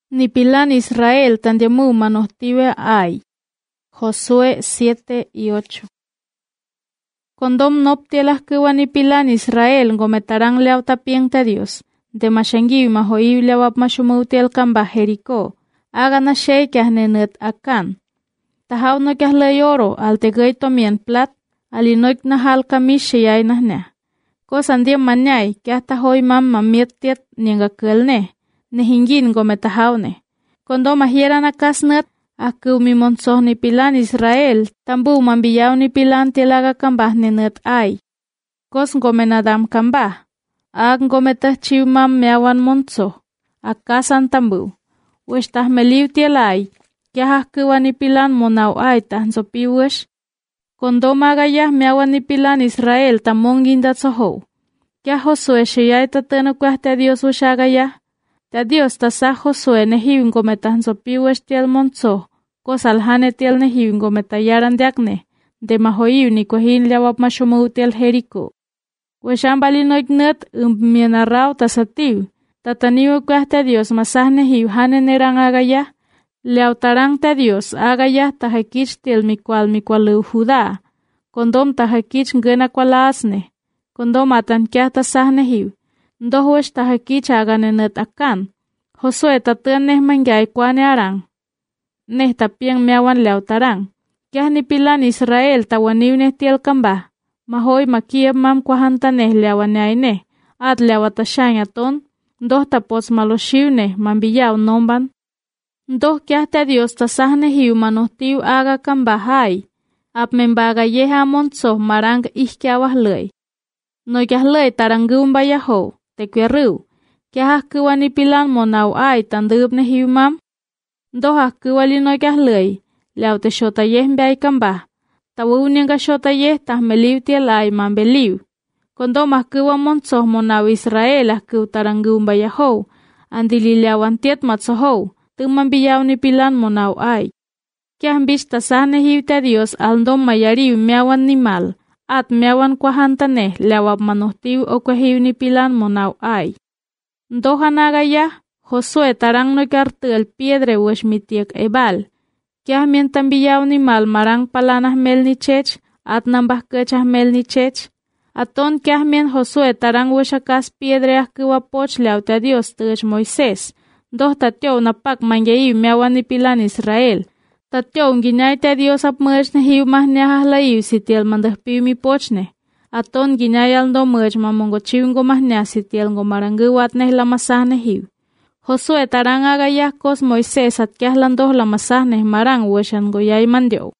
Nipilan Israel tandiamu manohtive ay. Josué 7:8. Condom noptielas que nipilan Israel gometarán leautapienta Dios. De mashangi mahoib leawap mashumuutiel kamba Jericó. Hagan a sheikas nenet akan. Tahaw no kias leyoro al tegay tomien plat. Alinoik nahal kamishi yay nahne. Kosan diem manyay kias tahoy mam mamietiet nienga kelne. Nehingin gometahawne. Condom ahieran akasnet. Aku mimonsoh nipilan Israel, tambu mambiyaw nipilan tilaga kambah nenet ay. Kos gomenadam kambah. Ag gometah chiwmam meawan monsoh. Akasan tambu. Westah meliw tielay. Kiah akuwa nipilan monaw ay tahonsopiwesh. Kondom agayah meawan nipilan Israel tamongin datsoho. Kiah Josué shiyay tateno kuah te Dios ushagayah. Ta Dios tasah Josué nehiwin gometahonsopiwesh tiel monsoh. Kosalhane tiel nehiwin gometayaran diakne, de mahoiw ni kohin liawap mashomu tiel Jericó. Weshambalinoik net mienarraw tasatiw, tataniw kuahte Dios masah nehiw hane nerang agayah, liautarang te Dios agayah tahakich tiel mikwal Judá, kondom tahakich ngena kwalasne, kondom atan kiah tasah nehiw, ndohwesh tahakich aganenet akan, Josué tatan neh mangyay kwane arang. Neh tapiang meawan leautarang. Kiah nipilan Israel tawaniw neh tiel kambah. Mahoy makiab mam kwahanta neh leawanyay neh. At leawatasyan aton. Ndoh tapos maloshiw neh mambiyaw nomban. Ndoh kiah te Dios tasah nehiw manohtiw aga kambahay. Ap membagayeh amonsoh marang ihkiawah ley. No kiah ley taranggum bayaho. Tekweriw. Kiah akuwa nipilan monaw ay tandub nehiw mam. Ndoh akuwalinoy kiah ley, leaute shotayeh mbiay kambah. Tawunianga shotayeh tah meliw tiel ay mambeliw. Kondom akuwa monsoh monaw Israel akuw taranggum bayaho. Andililiawan tiet matsoho, tumambiyaw nipilan monaw ay. Kiah mbis tasah nehiw te Dios aldom mayariw meawan nimal. At meawan kwahantaneh leawap manohtiw o kwahiw nipilan monaw ay. Ndoh hanagayah. Josué tarang no kartel piedre wesh mitiek ebal. Kiah mientan biyaw ni mal marang palanah mel ni chech, at nambah kechah mel ni chech. Aton kiah mien Josué tarang wesh akas piedre ahkuwa poch leaute Dios tech Moisés. Doh tatyow napak mangyayiw meawan nipilan Israel. Tatyow ginay te Dios ap merch nehiw mah niahah layiw sitiel mandahpiw mi pochne. Aton ginay aldo merch mamongochiw ngo mah niah sitiel ngo marangguwat neh lamasah nehiw. Josué tarang agayah kos Moisés at kiah landoh lamasah neh marang weshan goyay mandyo.